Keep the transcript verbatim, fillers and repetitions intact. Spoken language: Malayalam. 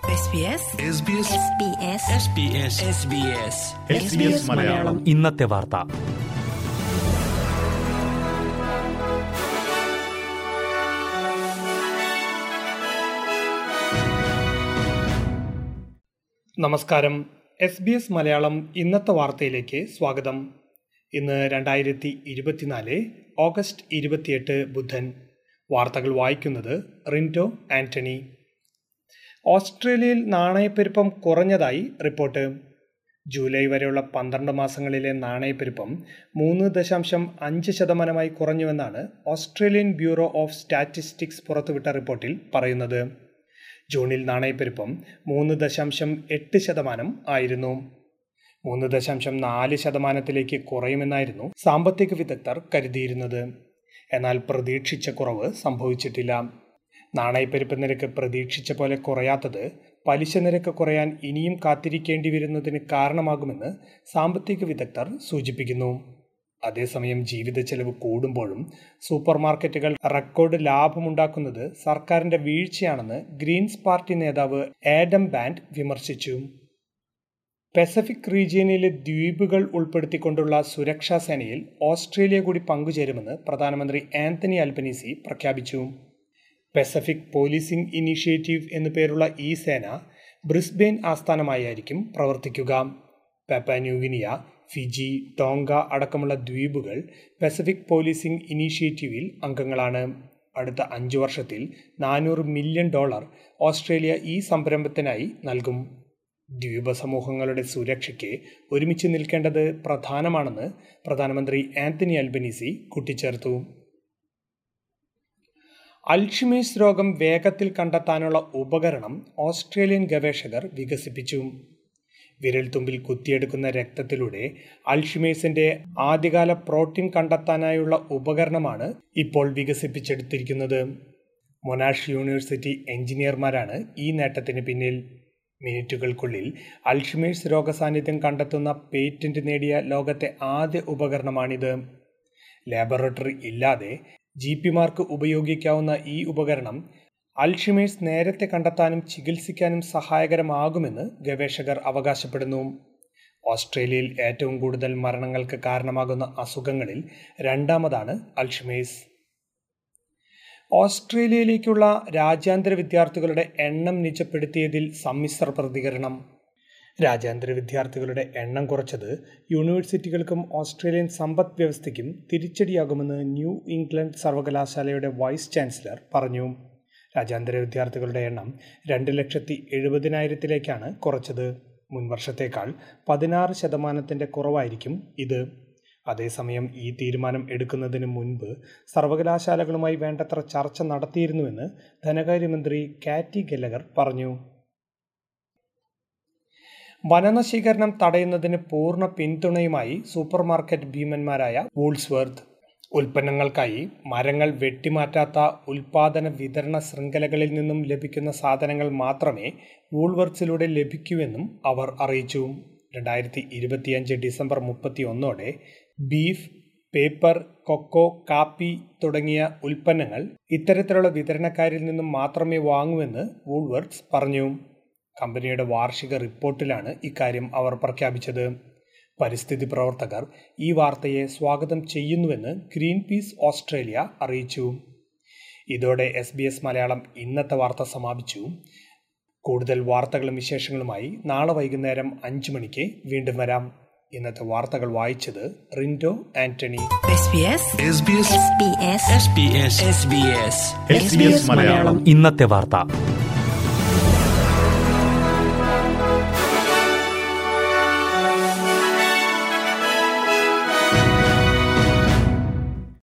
മലയാളം ഇന്നത്തെ വാർത്ത. നമസ്കാരം. എസ് ബി എസ് മലയാളം ഇന്നത്തെ വാർത്തയിലേക്ക് സ്വാഗതം. ഇന്ന് രണ്ടായിരത്തി ഇരുപത്തിനാല് ഓഗസ്റ്റ് ഇരുപത്തിയെട്ട് ബുധൻ. വാർത്തകൾ വായിക്കുന്നത് റിൻറ്റോ ആന്റണി. ഓസ്ട്രേലിയയിൽ നാണയപ്പെരുപ്പം കുറഞ്ഞതായി റിപ്പോർട്ട്. ജൂലൈ വരെയുള്ള പന്ത്രണ്ട് മാസങ്ങളിലെ നാണയപ്പെരുപ്പം മൂന്ന് ദശാംശം അഞ്ച് ശതമാനമായി കുറഞ്ഞുവെന്നാണ് ഓസ്ട്രേലിയൻ ബ്യൂറോ ഓഫ് സ്റ്റാറ്റിസ്റ്റിക്സ് പുറത്തുവിട്ട റിപ്പോർട്ടിൽ പറയുന്നത്. ജൂണിൽ നാണയപ്പെരുപ്പം മൂന്ന് ദശാംശം എട്ട് ശതമാനം ആയിരുന്നു. മൂന്ന് ദശാംശം നാല് ശതമാനത്തിലേക്ക് കുറയുമെന്നായിരുന്നു സാമ്പത്തിക വിദഗ്ധർ കരുതിയിരുന്നത്. എന്നാൽ പ്രതീക്ഷിച്ച കുറവ് സംഭവിച്ചിട്ടില്ല. നാണയപ്പെരുപ്പ നിരക്ക് പ്രതീക്ഷിച്ച പോലെ കുറയാത്തത് പലിശ നിരക്ക് കുറയാൻ ഇനിയും കാത്തിരിക്കേണ്ടി വരുന്നതിന് കാരണമാകുമെന്ന് സാമ്പത്തിക വിദഗ്ധർ സൂചിപ്പിക്കുന്നു. അതേസമയം ജീവിത ചെലവ് കൂടുമ്പോഴും സൂപ്പർ മാർക്കറ്റുകൾ റെക്കോർഡ് ലാഭമുണ്ടാക്കുന്നത് സർക്കാരിന്റെ വീഴ്ചയാണെന്ന് ഗ്രീൻസ് പാർട്ടി നേതാവ് ആഡം ബാൻഡ് വിമർശിച്ചു. പസഫിക് റീജിയനിലെ ദ്വീപുകൾ ഉൾപ്പെടുത്തിക്കൊണ്ടുള്ള സുരക്ഷാ സേനയിൽ ഓസ്ട്രേലിയ കൂടി പങ്കുചേരുമെന്ന് പ്രധാനമന്ത്രി ആന്റണി അൽബനീസി പ്രഖ്യാപിച്ചു. പസഫിക് പോലീസിംഗ് ഇനീഷ്യേറ്റീവ് എന്നു പേരുള്ള ഈ സേന ബ്രിസ്ബെയിൻ ആസ്ഥാനമായിരിക്കും പ്രവർത്തിക്കുക. പാപ്പുവ ന്യൂഗിനിയ, ഫിജി, ടോങ്ക അടക്കമുള്ള ദ്വീപുകൾ പസഫിക് പോലീസിംഗ് ഇനീഷ്യേറ്റീവിൽ അംഗങ്ങളാണ്. അടുത്ത അഞ്ചു വർഷത്തിൽ നാനൂറ് മില്യൺ ഡോളർ ഓസ്ട്രേലിയ ഈ സംരംഭത്തിനായി നൽകും. ദ്വീപ സമൂഹങ്ങളുടെ സുരക്ഷയ്ക്ക് ഒരുമിച്ച് നിൽക്കേണ്ടത് പ്രധാനമാണെന്ന് പ്രധാനമന്ത്രി ആന്റണി അൽബനീസി കൂട്ടിച്ചേർത്തു. അൽഷിമേഴ്സ് രോഗം വേഗത്തിൽ കണ്ടെത്താനുള്ള ഉപകരണം ഓസ്ട്രേലിയൻ ഗവേഷകർ വികസിപ്പിച്ചു. വിരൽത്തുമ്പിൽ കുത്തിയെടുക്കുന്ന രക്തത്തിലൂടെ അൽഷിമേഴ്സിന്റെ ആദ്യകാല പ്രോട്ടീൻ കണ്ടെത്താനായുള്ള ഉപകരണമാണ് ഇപ്പോൾ വികസിപ്പിച്ചെടുത്തിരിക്കുന്നത്. മൊനാഷ് യൂണിവേഴ്സിറ്റി എഞ്ചിനീയർമാരാണ് ഈ നേട്ടത്തിന് പിന്നിൽ. മിനിറ്റുകൾക്കുള്ളിൽ അൽഷിമേഴ്സ് രോഗസാന്നിധ്യം കണ്ടെത്തുന്ന പേറ്റന്റ് നേടിയ ലോകത്തെ ആദ്യ ഉപകരണമാണിത്. ലാബോറട്ടറി ഇല്ലാതെ ജി പിമാർക്ക് ഉപയോഗിക്കാവുന്ന ഈ ഉപകരണം അൽഷിമേഴ്സ് നേരത്തെ കണ്ടെത്താനും ചികിത്സിക്കാനും സഹായകരമാകുമെന്ന് ഗവേഷകർ അവകാശപ്പെടുന്നു. ഓസ്ട്രേലിയയിൽ ഏറ്റവും കൂടുതൽ മരണങ്ങൾക്ക് കാരണമാകുന്ന അസുഖങ്ങളിൽ രണ്ടാമതാണ് അൽഷിമേഴ്സ്. ഓസ്ട്രേലിയയിലേക്കുള്ള രാജ്യാന്തര വിദ്യാർത്ഥികളുടെ എണ്ണം നിജപ്പെടുത്തിയതിൽ സമ്മിശ്ര പ്രതികരണം. രാജ്യാന്തര വിദ്യാർത്ഥികളുടെ എണ്ണം കുറച്ചത് യൂണിവേഴ്സിറ്റികൾക്കും ഓസ്ട്രേലിയൻ സമ്പദ് വ്യവസ്ഥയ്ക്കും തിരിച്ചടിയാകുമെന്ന് ന്യൂ ഇംഗ്ലണ്ട് സർവകലാശാലയുടെ വൈസ് ചാൻസലർ പറഞ്ഞു. രാജ്യാന്തര വിദ്യാർത്ഥികളുടെ എണ്ണം രണ്ട് ലക്ഷത്തി എഴുപതിനായിരത്തിലേക്കാണ് കുറച്ചത്. മുൻവർഷത്തേക്കാൾ പതിനാറ് ശതമാനത്തിൻ്റെ കുറവായിരിക്കും ഇത്. അതേസമയം ഈ തീരുമാനം എടുക്കുന്നതിന് മുൻപ് സർവകലാശാലകളുമായി വേണ്ടത്ര ചർച്ച നടത്തിയിരുന്നുവെന്ന് ധനകാര്യമന്ത്രി കാറ്റി ഗല്ലഗർ പറഞ്ഞു. വനനശീകരണം തടയുന്നതിന് പൂർണ്ണ പിന്തുണയുമായി സൂപ്പർ മാർക്കറ്റ് ഭീമന്മാരായ വൂൾസ്വർത്ത്. ഉൽപ്പന്നങ്ങൾക്കായി മരങ്ങൾ വെട്ടിമാറ്റാത്ത ഉൽപാദന വിതരണ ശൃംഖലകളിൽ നിന്നും ലഭിക്കുന്ന സാധനങ്ങൾ മാത്രമേ വൂൾവർട്സിലൂടെ ലഭിക്കൂവെന്നും അവർ അറിയിച്ചു. രണ്ടായിരത്തി ഇരുപത്തിയഞ്ച് ഡിസംബർ മുപ്പത്തി ഒന്നോടെ ബീഫ്, പേപ്പർ, കൊക്കോ, കാപ്പി തുടങ്ങിയ ഉൽപ്പന്നങ്ങൾ ഇത്തരത്തിലുള്ള വിതരണക്കാരിൽ നിന്നും മാത്രമേ വാങ്ങൂവെന്ന് വൂൾവർട്സ് പറഞ്ഞു. കമ്പനിയുടെ വാർഷിക റിപ്പോർട്ടിലാണ് ഇക്കാര്യം അവർ പ്രഖ്യാപിച്ചത്. പരിസ്ഥിതി പ്രവർത്തകർ ഈ വാർത്തയെ സ്വാഗതം ചെയ്യുന്നുവെന്ന് ഗ്രീൻ പീസ് ഓസ്ട്രേലിയ അറിയിച്ചു. ഇതോടെ എസ് ബി എസ് മലയാളം ഇന്നത്തെ വാർത്ത സമാപിച്ചു. കൂടുതൽ വാർത്തകളും വിശേഷങ്ങളുമായി നാളെ വൈകുന്നേരം അഞ്ചു മണിക്ക് വീണ്ടും വരാം. ഇന്നത്തെ വാർത്തകൾ വായിച്ചത് റിൻറ്റോ ആന്റണി. ഇന്നത്തെ വാർത്ത.